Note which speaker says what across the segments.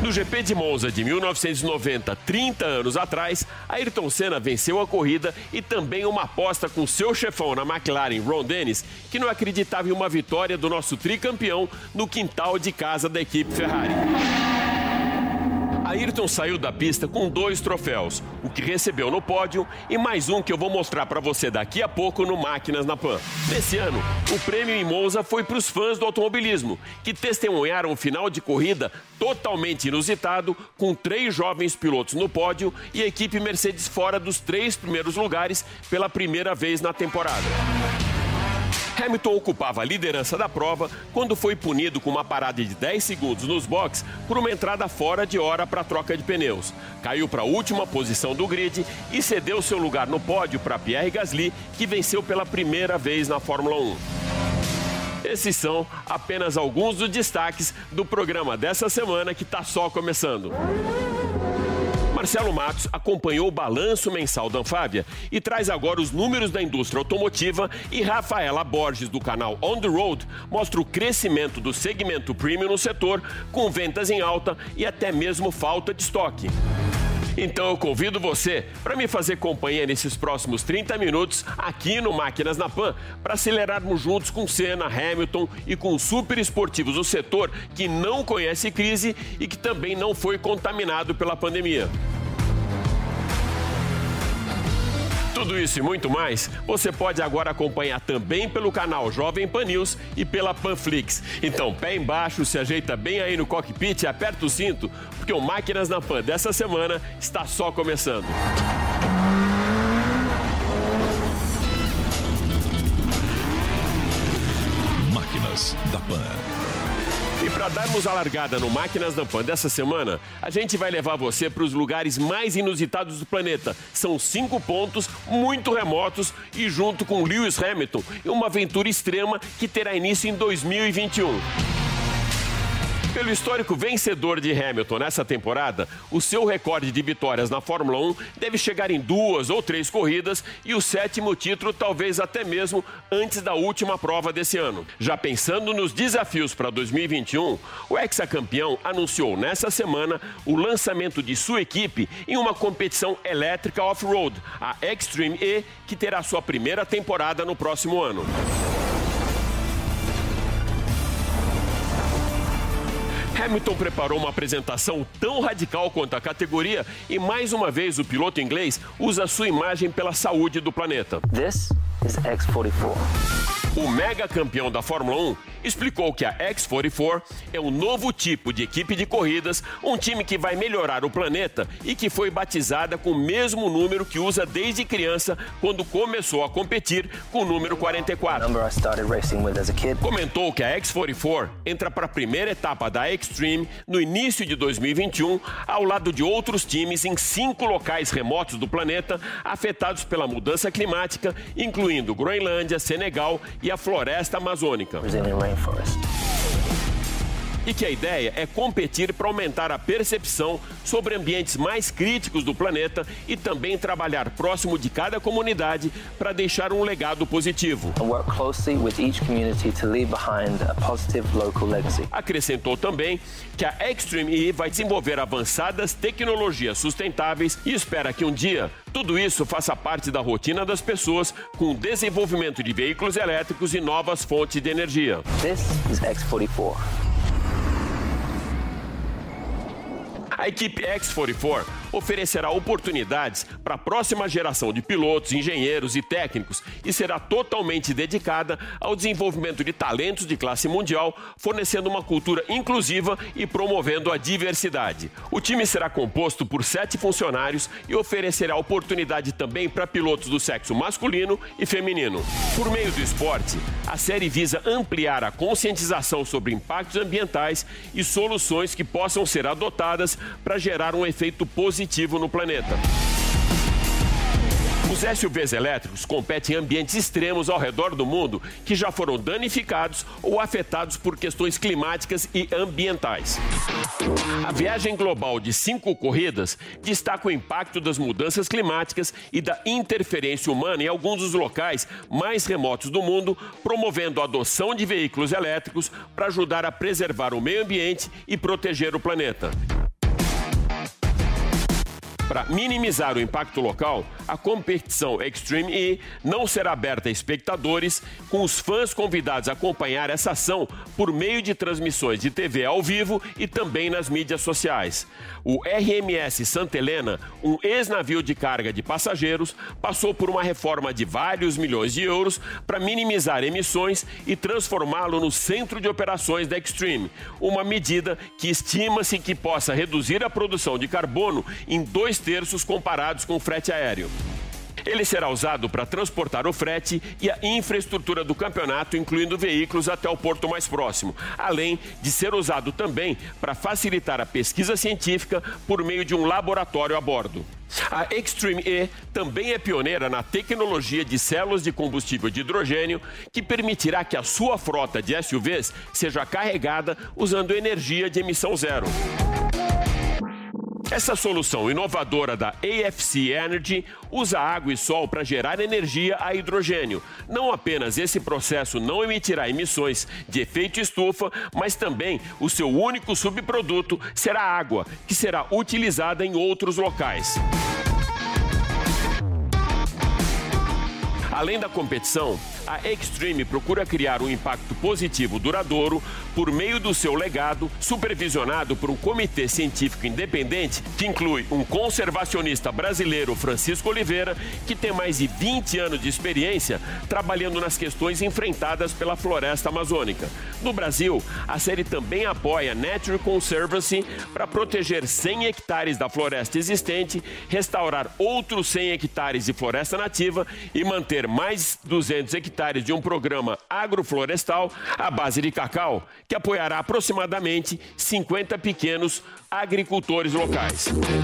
Speaker 1: No GP de Monza de 1990, 30 anos atrás, Ayrton Senna venceu a corrida e também uma aposta com seu chefão na McLaren, Ron Dennis, que não acreditava em uma vitória do nosso tricampeão no quintal de casa da equipe Ferrari. Ayrton saiu da pista com 2 troféus, o que recebeu no pódio e mais um que eu vou mostrar para você daqui a pouco no Máquinas na Pan. Nesse ano, o prêmio em Monza foi para os fãs do automobilismo, que testemunharam um final de corrida totalmente inusitado, com 3 jovens pilotos no pódio e a equipe Mercedes fora dos 3 primeiros lugares pela primeira vez na temporada. Hamilton ocupava a liderança da prova quando foi punido com uma parada de 10 segundos nos boxes por uma entrada fora de hora para a troca de pneus. Caiu para a última posição do grid e cedeu seu lugar no pódio para Pierre Gasly, que venceu pela primeira vez na Fórmula 1. Esses são apenas alguns dos destaques do programa dessa semana que está só começando. Marcelo Matos acompanhou o balanço mensal da Anfávia e traz agora os números da indústria automotiva, e Rafaela Borges, do canal On The Road, mostra o crescimento do segmento premium no setor, com ventas em alta e até mesmo falta de estoque. Então eu convido você para me fazer companhia nesses próximos 30 minutos aqui no Máquinas na Pan, para acelerarmos juntos com Senna, Hamilton e com super esportivos do setor que não conhece crise e que também não foi contaminado pela pandemia. Tudo isso e muito mais, você pode agora acompanhar também pelo canal Jovem Pan News e pela Panflix. Então, pé embaixo, se ajeita bem aí no cockpit e aperta o cinto, porque o Máquinas na Pan dessa semana está só começando.
Speaker 2: Máquinas da Pan.
Speaker 1: E para darmos a largada no Máquinas da Pan dessa semana, a gente vai levar você para os lugares mais inusitados do planeta. São 5 pontos muito remotos e junto com Lewis Hamilton, uma aventura extrema que terá início em 2021. Pelo histórico vencedor de Hamilton nessa temporada, o seu recorde de vitórias na Fórmula 1 deve chegar em 2 ou 3 corridas e o 7º título talvez até mesmo antes da última prova desse ano. Já pensando nos desafios para 2021, o ex-campeão anunciou nessa semana o lançamento de sua equipe em uma competição elétrica off-road, a Extreme E, que terá sua primeira temporada no próximo ano. Hamilton preparou uma apresentação tão radical quanto a categoria e, mais uma vez, o piloto inglês usa sua imagem pela saúde do planeta.
Speaker 3: This is X44.
Speaker 1: O mega campeão da Fórmula 1 explicou que a X44 é um novo tipo de equipe de corridas, um time que vai melhorar o planeta e que foi batizada com o mesmo número que usa desde criança, quando começou a competir, com o número 44. Comentou que a X44 entra para a primeira etapa da Extreme no início de 2021, ao lado de outros times em 5 locais remotos do planeta afetados pela mudança climática, incluindo Groenlândia, Senegal e a floresta amazônica. E que a ideia é competir para aumentar a percepção sobre ambientes mais críticos do planeta e também trabalhar próximo de cada comunidade para deixar um legado positivo. Acrescentou também que a Extreme E vai desenvolver avançadas tecnologias sustentáveis e espera que um dia tudo isso faça parte da rotina das pessoas, com o desenvolvimento de veículos elétricos e novas fontes de energia.
Speaker 3: This is X44.
Speaker 1: A equipe X44 oferecerá oportunidades para a próxima geração de pilotos, engenheiros e técnicos e será totalmente dedicada ao desenvolvimento de talentos de classe mundial, fornecendo uma cultura inclusiva e promovendo a diversidade. O time será composto por 7 funcionários e oferecerá oportunidade também para pilotos do sexo masculino e feminino. Por meio do esporte, a série visa ampliar a conscientização sobre impactos ambientais e soluções que possam ser adotadas para gerar um efeito positivo no planeta. Os SUVs elétricos competem em ambientes extremos ao redor do mundo que já foram danificados ou afetados por questões climáticas e ambientais. A viagem global de 5 corridas destaca o impacto das mudanças climáticas e da interferência humana em alguns dos locais mais remotos do mundo, promovendo a adoção de veículos elétricos para ajudar a preservar o meio ambiente e proteger o planeta. Para minimizar o impacto local, a competição Extreme E não será aberta a espectadores, com os fãs convidados a acompanhar essa ação por meio de transmissões de TV ao vivo e também nas mídias sociais. O RMS Santa Helena, um ex-navio de carga de passageiros, passou por uma reforma de vários milhões de euros para minimizar emissões e transformá-lo no centro de operações da Extreme, uma medida que estima-se que possa reduzir a produção de carbono em 2/3 comparados com o frete aéreo. Ele será usado para transportar o frete e a infraestrutura do campeonato, incluindo veículos até o porto mais próximo, além de ser usado também para facilitar a pesquisa científica por meio de um laboratório a bordo. A Extreme E também é pioneira na tecnologia de células de combustível de hidrogênio, que permitirá que a sua frota de SUVs seja carregada usando energia de emissão zero. Essa solução inovadora da AFC Energy usa água e sol para gerar energia a hidrogênio. Não apenas esse processo não emitirá emissões de efeito estufa, mas também o seu único subproduto será a água, que será utilizada em outros locais. Além da competição, a Extreme procura criar um impacto positivo duradouro por meio do seu legado, supervisionado por um comitê científico independente que inclui um conservacionista brasileiro, Francisco Oliveira, que tem mais de 20 anos de experiência trabalhando nas questões enfrentadas pela floresta amazônica. No Brasil, a série também apoia a Nature Conservancy para proteger 100 hectares da floresta existente, restaurar outros 100 hectares de floresta nativa e manter mais 200 hectares de um programa agroflorestal à base de cacau, que apoiará aproximadamente 50 pequenos agricultores locais.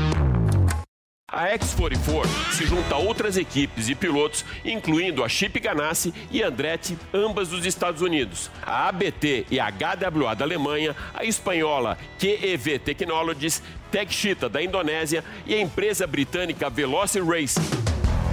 Speaker 1: A X44 se junta a outras equipes de pilotos, incluindo a Chip Ganassi e Andretti, ambas dos Estados Unidos, a ABT e a HWA da Alemanha, a espanhola QEV Technologies, Techshita da Indonésia e a empresa britânica Veloci Racing.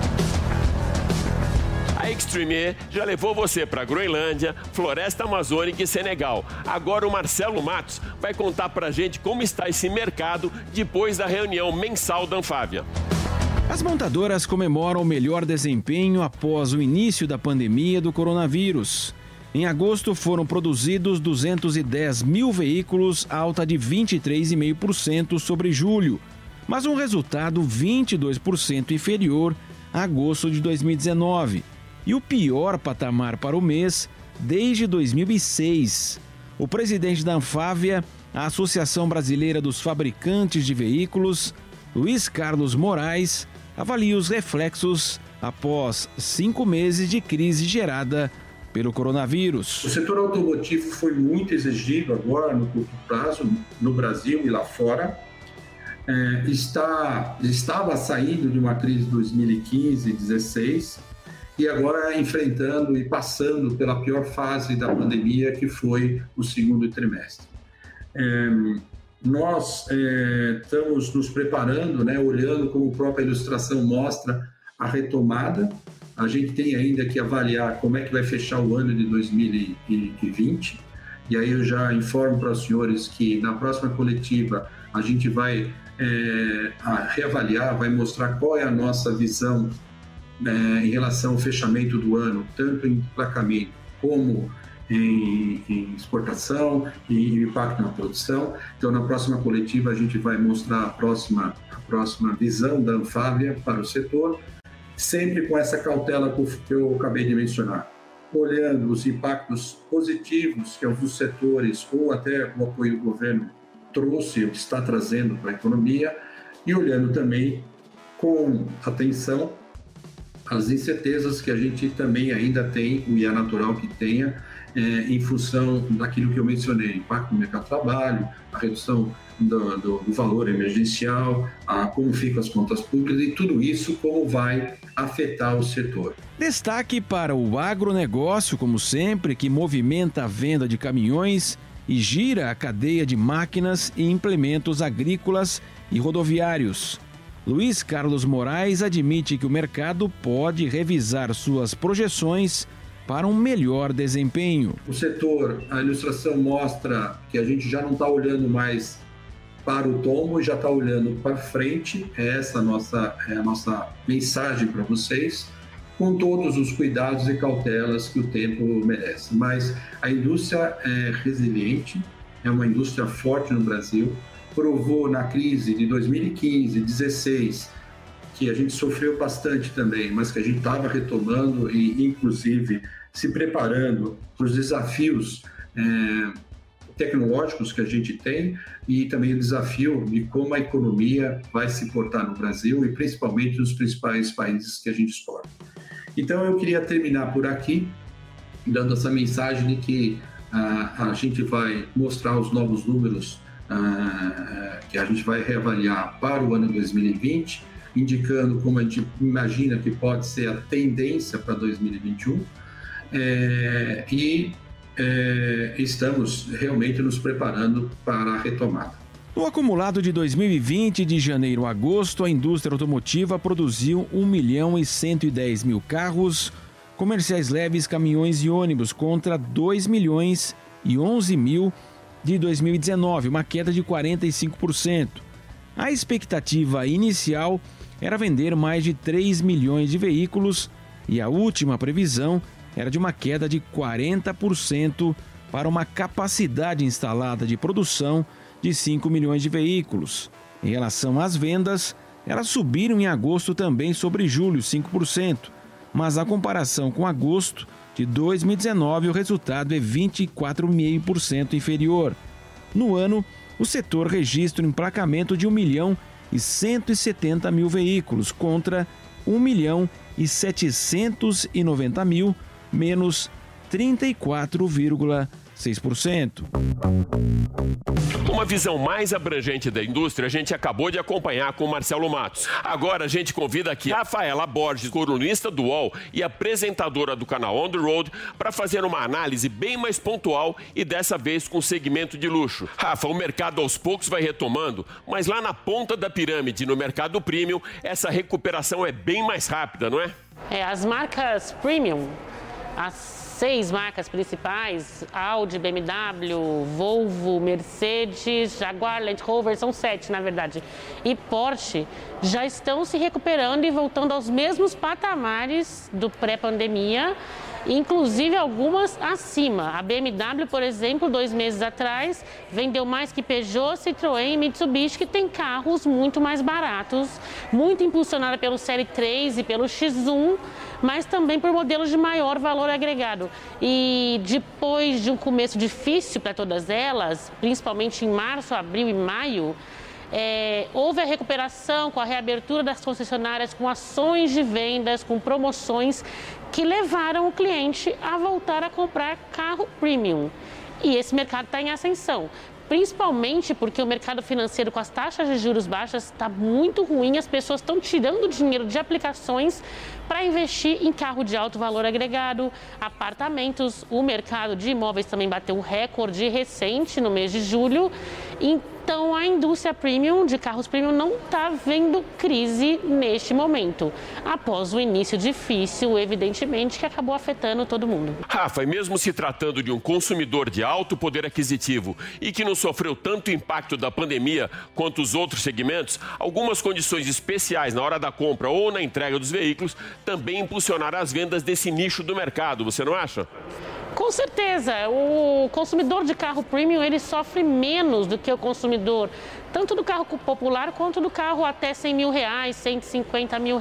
Speaker 1: A Extreme E já levou você para Groenlândia, Floresta Amazônica e Senegal. Agora o Marcelo Matos vai contar para a gente como está esse mercado depois da reunião mensal da Anfávia.
Speaker 4: As montadoras comemoram o melhor desempenho após o início da pandemia do coronavírus. Em agosto foram produzidos 210 mil veículos, alta de 23,5% sobre julho, mas um resultado 22% inferior a agosto de 2019. E o pior patamar para o mês desde 2006. O presidente da Anfávia, a Associação Brasileira dos Fabricantes de Veículos, Luiz Carlos Moraes, avalia os reflexos após 5 meses de crise gerada pelo coronavírus.
Speaker 5: O setor automotivo foi muito exigido agora no curto prazo, no Brasil e lá fora. Estava saindo de uma crise de 2015 e 2016, e agora enfrentando e passando pela pior fase da pandemia, que foi o segundo trimestre. Nós estamos nos preparando, olhando como a própria ilustração mostra a retomada. A gente tem ainda que avaliar como é que vai fechar o ano de 2020, e aí eu já informo para os senhores que na próxima coletiva a gente vai reavaliar, vai mostrar qual é a nossa visão em relação ao fechamento do ano, tanto em emplacamento como em exportação e impacto na produção. Então, na próxima coletiva, a gente vai mostrar a próxima visão da Anfávia para o setor, sempre com essa cautela que eu acabei de mencionar, olhando os impactos positivos que alguns setores ou até o apoio do governo trouxe ou está trazendo para a economia, e olhando também com atenção as incertezas que a gente também ainda tem, e é natural que tenha, em função daquilo que eu mencionei, impacto no mercado de trabalho, a redução do valor emergencial, como ficam as contas públicas e tudo isso como vai afetar o setor.
Speaker 4: Destaque para o agronegócio, como sempre, que movimenta a venda de caminhões e gira a cadeia de máquinas e implementos agrícolas e rodoviários. Luiz Carlos Moraes admite que o mercado pode revisar suas projeções para um melhor desempenho.
Speaker 5: O setor, a ilustração mostra que a gente já não está olhando mais para o tombo e já está olhando para frente. Essa é a nossa mensagem para vocês, com todos os cuidados e cautelas que o tempo merece. Mas a indústria é resiliente, é uma indústria forte no Brasil, provou na crise de 2015, 2016, que a gente sofreu bastante também, mas que a gente estava retomando e, inclusive, se preparando para os desafios tecnológicos que a gente tem e também o desafio de como a economia vai se portar no Brasil e principalmente nos principais países que a gente exporta. Então, eu queria terminar por aqui, dando essa mensagem de que a gente vai mostrar os novos números que a gente vai reavaliar para o ano 2020, indicando como a gente imagina que pode ser a tendência para 2021, estamos realmente nos preparando para a retomada.
Speaker 4: No acumulado de 2020, de janeiro a agosto, a indústria automotiva produziu 1.110.000 carros, comerciais leves, caminhões e ônibus, contra 2.011.000 de 2019, uma queda de 45%. A expectativa inicial era vender mais de 3 milhões de veículos e a última previsão era de uma queda de 40% para uma capacidade instalada de produção de 5 milhões de veículos. Em relação às vendas, elas subiram em agosto também sobre julho, 5%, mas na comparação com agosto de 2019, o resultado é 24,5% inferior. No ano, o setor registra um emplacamento de 1.170.000 veículos contra 1.790.000, menos 34,6%.
Speaker 1: Uma visão mais abrangente da indústria a gente acabou de acompanhar com o Marcelo Matos. Agora a gente convida aqui a Rafaela Borges, colunista do UOL e apresentadora do canal On The Road, para fazer uma análise bem mais pontual e dessa vez com segmento de luxo. Rafa, o mercado aos poucos vai retomando, mas lá na ponta da pirâmide, no mercado premium, essa recuperação é bem mais rápida, não é?
Speaker 6: As marcas premium, as 6 marcas principais, Audi, BMW, Volvo, Mercedes, Jaguar, Land Rover, são 7 na verdade, e Porsche, já estão se recuperando e voltando aos mesmos patamares do pré-pandemia, inclusive algumas acima. A BMW, por exemplo, 2 meses atrás, vendeu mais que Peugeot, Citroën e Mitsubishi, que tem carros muito mais baratos, muito impulsionada pelo Série 3 e pelo X1, mas também por modelos de maior valor agregado. E depois de um começo difícil para todas elas, principalmente em março, abril e maio, houve a recuperação com a reabertura das concessionárias, com ações de vendas, com promoções que levaram o cliente a voltar a comprar carro premium. E esse mercado está em ascensão, principalmente porque o mercado financeiro com as taxas de juros baixas está muito ruim, as pessoas estão tirando dinheiro de aplicações para investir em carro de alto valor agregado, apartamentos. O mercado de imóveis também bateu um recorde recente no mês de julho. Então, a indústria premium, de carros premium, não está vendo crise neste momento, após o início difícil, evidentemente, que acabou afetando todo mundo.
Speaker 1: Rafa, e mesmo se tratando de um consumidor de alto poder aquisitivo e que não sofreu tanto impacto da pandemia quanto os outros segmentos, algumas condições especiais na hora da compra ou na entrega dos veículos também impulsionaram as vendas desse nicho do mercado, você não acha?
Speaker 6: Com certeza, o consumidor de carro premium, ele sofre menos do que o consumidor, tanto do carro popular quanto do carro até R$100 mil, R$150 mil.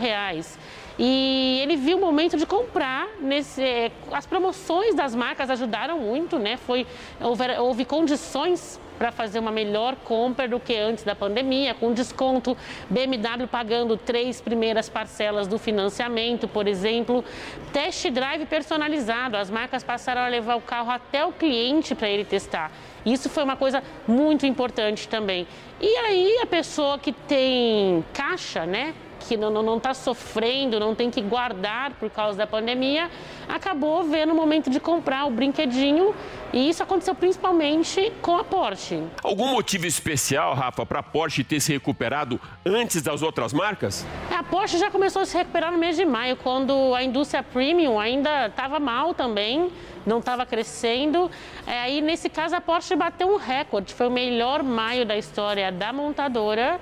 Speaker 6: E ele viu o momento de comprar, as promoções das marcas ajudaram muito, né? Houve condições para fazer uma melhor compra do que antes da pandemia, com desconto, BMW pagando 3 primeiras parcelas do financiamento, por exemplo, test drive personalizado, as marcas passaram a levar o carro até o cliente para ele testar. Isso foi uma coisa muito importante também. E aí a pessoa que tem caixa, né, que não está sofrendo, não tem que guardar por causa da pandemia, acabou vendo o momento de comprar o brinquedinho, e isso aconteceu principalmente com a Porsche.
Speaker 1: Algum motivo especial, Rafa, para a Porsche ter se recuperado antes das outras marcas?
Speaker 6: A Porsche já começou a se recuperar no mês de maio, quando a indústria premium ainda estava mal também, não estava crescendo. Aí, nesse caso, a Porsche bateu um recorde, foi o melhor maio da história da montadora,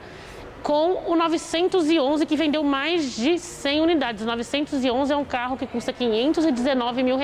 Speaker 6: com o 911, que vendeu mais de 100 unidades. O 911 é um carro que custa R$519 mil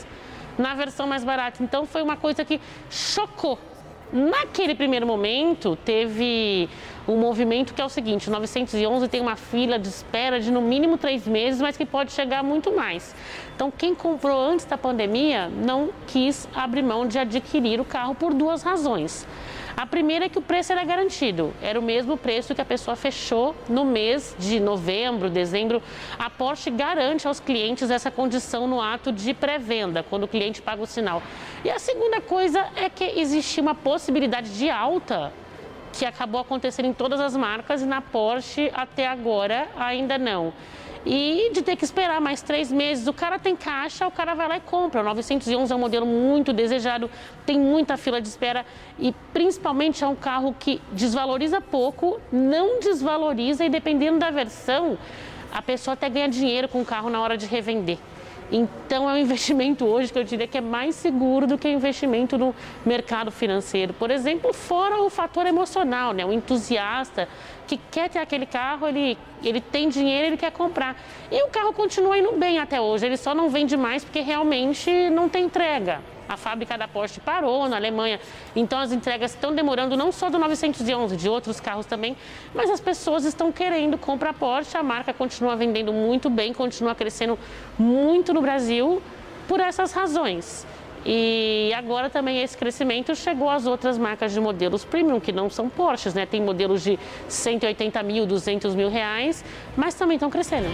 Speaker 6: na versão mais barata. Então, foi uma coisa que chocou. Naquele primeiro momento, teve um movimento que é o seguinte: o 911 tem uma fila de espera de no mínimo 3 meses, mas que pode chegar muito mais. Então, quem comprou antes da pandemia não quis abrir mão de adquirir o carro por 2 razões. A primeira é que o preço era garantido, era o mesmo preço que a pessoa fechou no mês de novembro, dezembro. A Porsche garante aos clientes essa condição no ato de pré-venda, quando o cliente paga o sinal. E a segunda coisa é que existia uma possibilidade de alta, que acabou acontecendo em todas as marcas, e na Porsche até agora ainda não. E de ter que esperar mais 3 meses. O cara tem caixa, o cara vai lá e compra. O 911 é um modelo muito desejado, tem muita fila de espera e principalmente é um carro que desvaloriza pouco, não desvaloriza, e dependendo da versão, a pessoa até ganha dinheiro com o carro na hora de revender. Então é um investimento hoje que eu diria que é mais seguro do que o investimento no mercado financeiro. Por exemplo, fora o fator emocional, né? O entusiasta que quer ter aquele carro, ele tem dinheiro, ele quer comprar. E o carro continua indo bem até hoje, ele só não vende mais porque realmente não tem entrega. A fábrica da Porsche parou na Alemanha, então as entregas estão demorando, não só do 911, de outros carros também, mas as pessoas estão querendo comprar Porsche, a marca continua vendendo muito bem, continua crescendo muito no Brasil por essas razões. E agora também esse crescimento chegou às outras marcas de modelos premium, que não são Porsches, né? Tem modelos de 180 mil, 200 mil reais, mas também estão crescendo.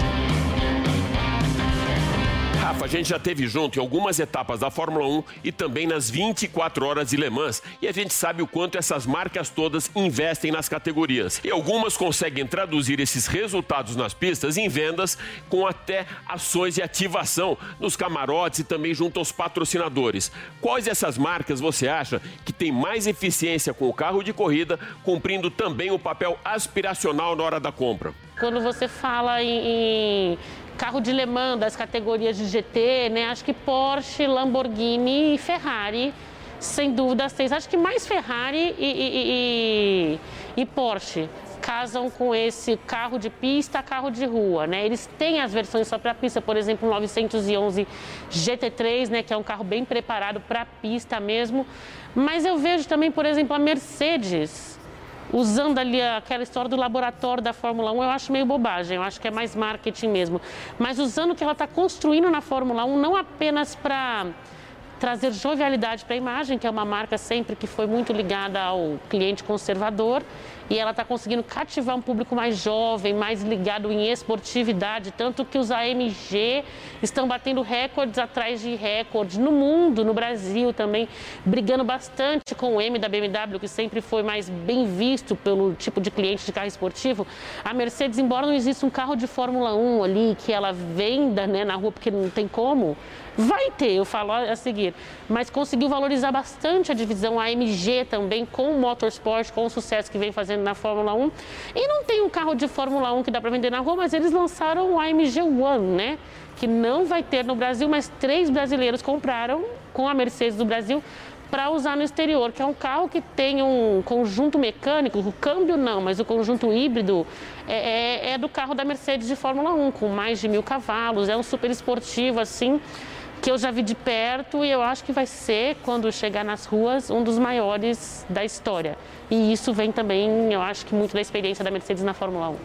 Speaker 1: Rafa, a gente já esteve junto em algumas etapas da Fórmula 1 e também nas 24 horas de Le Mans. E a gente sabe o quanto essas marcas todas investem nas categorias. E algumas conseguem traduzir esses resultados nas pistas em vendas, com até ações de ativação nos camarotes e também junto aos patrocinadores. Quais dessas marcas você acha que tem mais eficiência com o carro de corrida, cumprindo também o papel aspiracional na hora da compra?
Speaker 6: Quando você fala em carro de Le Mans, das categorias de GT, né? Acho que Porsche, Lamborghini e Ferrari, sem dúvida, as 3. Acho que mais Ferrari e Porsche casam com esse carro de pista, carro de rua, né? Eles têm as versões só para pista, por exemplo, o 911 GT3, né? Que é um carro bem preparado para pista mesmo. Mas eu vejo também, por exemplo, a Mercedes usando ali aquela história do laboratório da Fórmula 1, eu acho meio bobagem, eu acho que é mais marketing mesmo. Mas usando o que ela está construindo na Fórmula 1, não apenas para trazer jovialidade para a imagem, que é uma marca sempre que foi muito ligada ao cliente conservador, e ela está conseguindo cativar um público mais jovem, mais ligado em esportividade, tanto que os AMG estão batendo recordes atrás de recordes no mundo, no Brasil também, brigando bastante com o M da BMW, que sempre foi mais bem visto pelo tipo de cliente de carro esportivo. A Mercedes, embora não exista um carro de Fórmula 1 ali, que ela venda, né, na rua, porque não tem como, vai ter, eu falo a seguir, mas conseguiu valorizar bastante a divisão AMG também, com o Motorsport, com o sucesso que vem fazendo na Fórmula 1. E não tem um carro de Fórmula 1 que dá para vender na rua, mas eles lançaram o AMG One, né? Que não vai ter no Brasil, mas 3 brasileiros compraram com a Mercedes do Brasil para usar no exterior, que é um carro que tem um conjunto mecânico, o câmbio não, mas o conjunto híbrido é do carro da Mercedes de Fórmula 1, com mais de 1000 cavalos, é um super esportivo assim, que eu já vi de perto, e eu acho que vai ser, quando chegar nas ruas, um dos maiores da história. E isso vem também, eu acho que muito da experiência da Mercedes na Fórmula 1.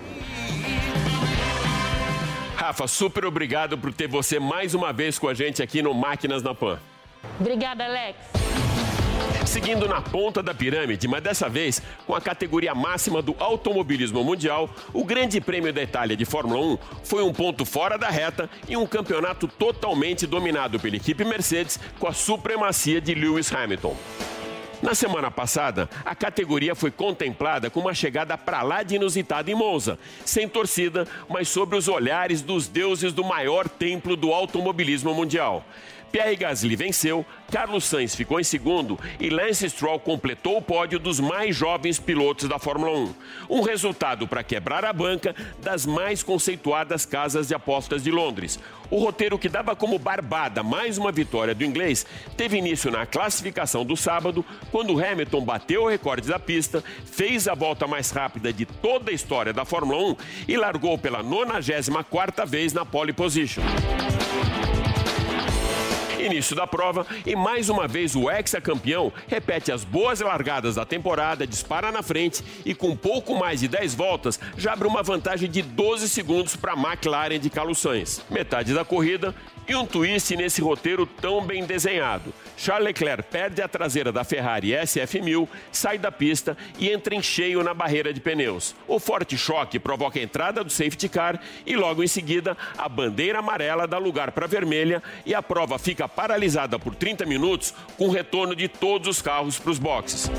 Speaker 1: Rafa, super obrigado por ter você mais uma vez com a gente aqui no Máquinas na Pan.
Speaker 6: Obrigada, Alex.
Speaker 1: Seguindo na ponta da pirâmide, mas dessa vez com a categoria máxima do automobilismo mundial, o Grande Prêmio da Itália de Fórmula 1 foi um ponto fora da reta e um campeonato totalmente dominado pela equipe Mercedes, com a supremacia de Lewis Hamilton. Na semana passada, a categoria foi contemplada com uma chegada pra lá de inusitada em Monza, sem torcida, mas sob os olhares dos deuses do maior templo do automobilismo mundial. Pierre Gasly venceu, Carlos Sainz ficou em segundo e Lance Stroll completou o pódio dos mais jovens pilotos da Fórmula 1. Um resultado para quebrar a banca das mais conceituadas casas de apostas de Londres. O roteiro que dava como barbada mais uma vitória do inglês teve início na classificação do sábado, quando Hamilton bateu o recorde da pista, fez a volta mais rápida de toda a história da Fórmula 1 e largou pela 94ª vez na pole position. Início da prova e mais uma vez o hexacampeão repete as boas largadas da temporada, dispara na frente e com pouco mais de 10 voltas já abre uma vantagem de 12 segundos para a McLaren de Carlos Sainz. Metade da corrida e um twist nesse roteiro tão bem desenhado. Charles Leclerc perde a traseira da Ferrari SF1000, sai da pista e entra em cheio na barreira de pneus. O forte choque provoca a entrada do safety car e logo em seguida a bandeira amarela dá lugar para a vermelha e a prova fica paralisada por 30 minutos com o retorno de todos os carros para os boxes.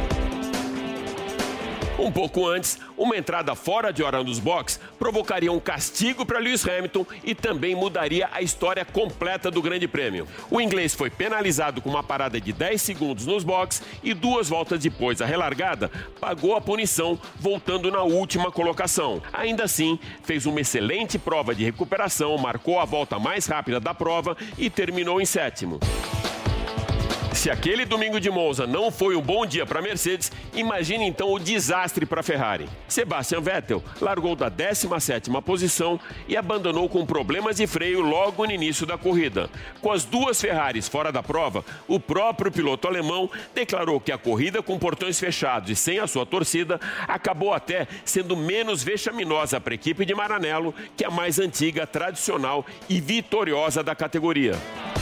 Speaker 1: Um pouco antes, uma entrada fora de hora nos boxes provocaria um castigo para Lewis Hamilton e também mudaria a história completa do Grande Prêmio. O inglês foi penalizado com uma parada de 10 segundos nos boxes e 2 voltas depois da relargada, pagou a punição, voltando na última colocação. Ainda assim, fez uma excelente prova de recuperação, marcou a volta mais rápida da prova e terminou em 7º. Se aquele domingo de Monza não foi um bom dia para a Mercedes, imagine então o desastre para a Ferrari. Sebastian Vettel largou da 17ª posição e abandonou com problemas de freio logo no início da corrida. Com as 2 Ferraris fora da prova, o próprio piloto alemão declarou que a corrida com portões fechados e sem a sua torcida acabou até sendo menos vexaminosa para a equipe de Maranello, que é a mais antiga, tradicional e vitoriosa da categoria.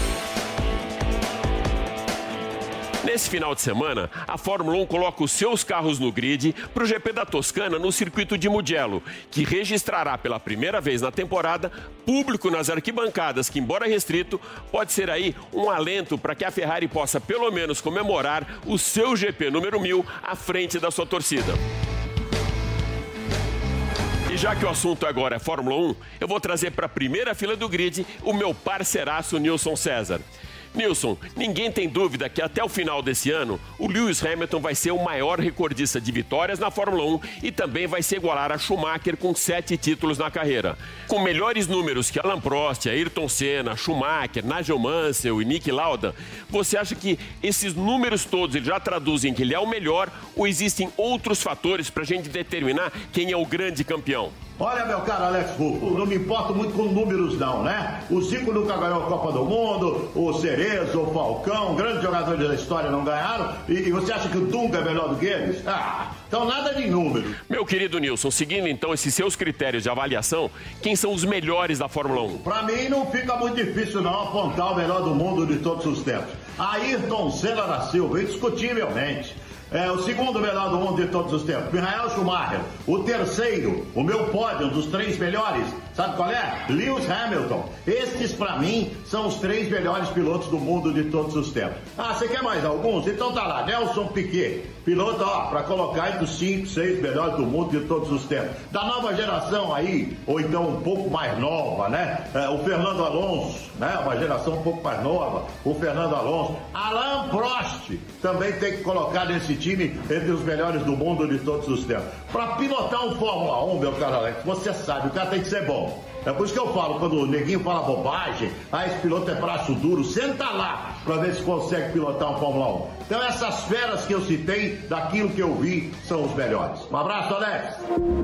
Speaker 1: Nesse final de semana, a Fórmula 1 coloca os seus carros no grid para o GP da Toscana no circuito de Mugello, que registrará pela primeira vez na temporada público nas arquibancadas, que, embora restrito, pode ser aí um alento para que a Ferrari possa pelo menos comemorar o seu GP número 1000 à frente da sua torcida. E já que o assunto agora é Fórmula 1, eu vou trazer para a primeira fila do grid o meu parceiraço Nilson César. Nilson, ninguém tem dúvida que até o final desse ano, o Lewis Hamilton vai ser o maior recordista de vitórias na Fórmula 1 e também vai se igualar a Schumacher com 7 títulos na carreira. Com melhores números que Alain Prost, Ayrton Senna, Schumacher, Nigel Mansell e Niki Lauda, você acha que esses números todos eles já traduzem que ele é o melhor ou existem outros fatores para a gente determinar quem é o grande campeão?
Speaker 7: Olha, meu caro Alex Rufo, não me importo muito com números não, né? O Zico nunca ganhou a Copa do Mundo, o Cerezo, o Falcão, grandes jogadores da história não ganharam, e você acha que o Dunga é melhor do que eles? Então nada de números.
Speaker 1: Meu querido Nilson, seguindo então esses seus critérios de avaliação, quem são os melhores da Fórmula 1?
Speaker 7: Pra mim não fica muito difícil não apontar o melhor do mundo de todos os tempos. Ayrton Senna da Silva, indiscutivelmente. O segundo melhor do mundo de todos os tempos, Michael Schumacher. O terceiro, o meu pódio, dos 3 melhores, sabe qual é? Lewis Hamilton. Estes, pra mim, são os 3 melhores pilotos do mundo de todos os tempos. Você quer mais alguns? Então tá lá, Nelson Piquet, piloto, pra colocar entre os 5, 6 melhores do mundo de todos os tempos. Da nova geração aí, ou então um pouco mais nova, né? O Fernando Alonso, né? Uma geração um pouco mais nova, o Fernando Alonso. Alain Prost também tem que colocar nesse time entre os melhores do mundo de todos os tempos. Para pilotar um Fórmula 1, meu caro Alex, você sabe, o cara tem que ser bom. É por isso que eu falo, quando o neguinho fala bobagem, esse piloto é braço duro, senta lá para ver se consegue pilotar um Fórmula 1. Então essas feras que eu citei, daquilo que eu vi, são os melhores. Um abraço, Alex!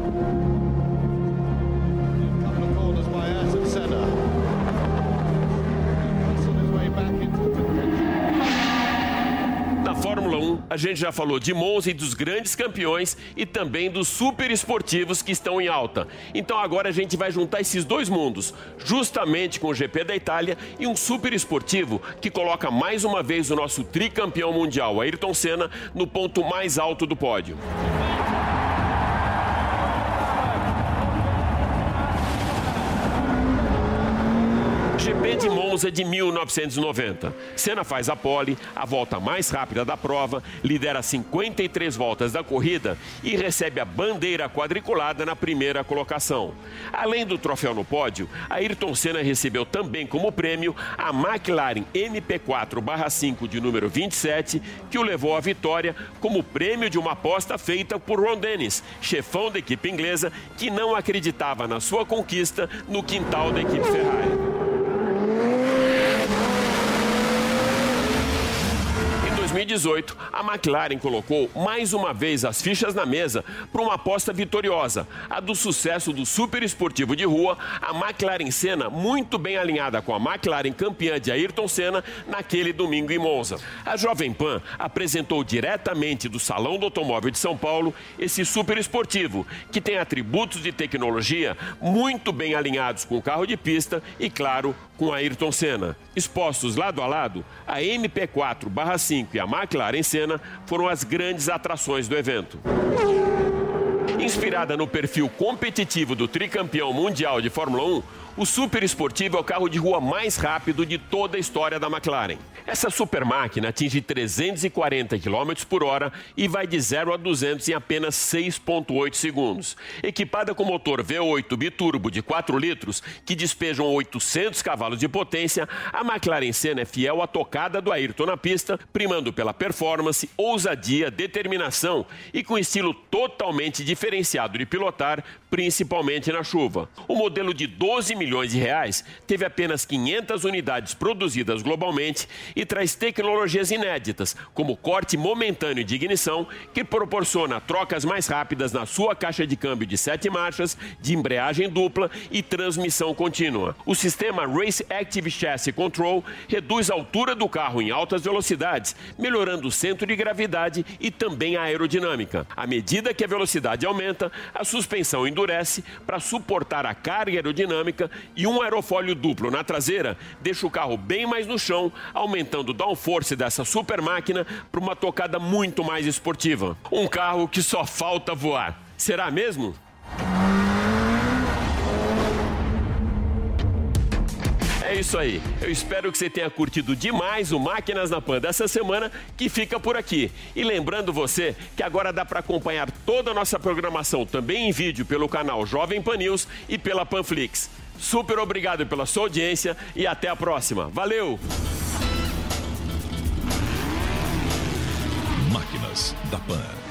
Speaker 1: Na Fórmula 1, a gente já falou de Monza e dos grandes campeões e também dos super esportivos que estão em alta. Então agora a gente vai juntar esses 2 mundos, justamente com o GP da Itália e um super esportivo que coloca mais uma vez o nosso tricampeão mundial, Ayrton Senna, no ponto mais alto do pódio. GP de Monza de 1990. Senna faz a pole, a volta mais rápida da prova, lidera 53 voltas da corrida e recebe a bandeira quadriculada na primeira colocação. Além do troféu no pódio, Ayrton Senna recebeu também como prêmio a McLaren MP4/5 de número 27, que o levou à vitória como prêmio de uma aposta feita por Ron Dennis, chefão da equipe inglesa, que não acreditava na sua conquista no quintal da equipe Ferrari. Em 2018, a McLaren colocou mais uma vez as fichas na mesa para uma aposta vitoriosa, a do sucesso do super esportivo de rua, a McLaren Senna, muito bem alinhada com a McLaren campeã de Ayrton Senna naquele domingo em Monza. A Jovem Pan apresentou diretamente do Salão do Automóvel de São Paulo esse super esportivo, que tem atributos de tecnologia muito bem alinhados com o carro de pista e, claro, com Ayrton Senna. Expostos lado a lado, a MP4/5 e a McLaren Senna foram as grandes atrações do evento. Inspirada no perfil competitivo do tricampeão mundial de Fórmula 1, o super esportivo é o carro de rua mais rápido de toda a história da McLaren. Essa super máquina atinge 340 km por hora e vai de 0 a 200 em apenas 6,8 segundos. Equipada com motor V8 biturbo de 4 litros, que despejam 800 cavalos de potência, a McLaren Senna é fiel à tocada do Ayrton na pista, primando pela performance, ousadia, determinação e com estilo totalmente diferenciado de pilotar, principalmente na chuva. O modelo de 12 milhões de reais teve apenas 500 unidades produzidas globalmente e traz tecnologias inéditas, como corte momentâneo de ignição, que proporciona trocas mais rápidas na sua caixa de câmbio de 7 marchas, de embreagem dupla e transmissão contínua. O sistema Race Active Chassis Control reduz a altura do carro em altas velocidades, melhorando o centro de gravidade e também a aerodinâmica. À medida que a velocidade aumenta, a suspensão endurece para suportar a carga aerodinâmica e um aerofólio duplo na traseira deixa o carro bem mais no chão, aumentando o downforce dessa super máquina para uma tocada muito mais esportiva. Um carro que só falta voar. Será mesmo? É isso aí. Eu espero que você tenha curtido demais o Máquinas na Pan dessa semana, que fica por aqui. E lembrando você que agora dá para acompanhar toda a nossa programação também em vídeo pelo canal Jovem Pan News e pela Panflix. Super obrigado pela sua audiência e até a próxima. Valeu!
Speaker 2: Máquinas da Pan.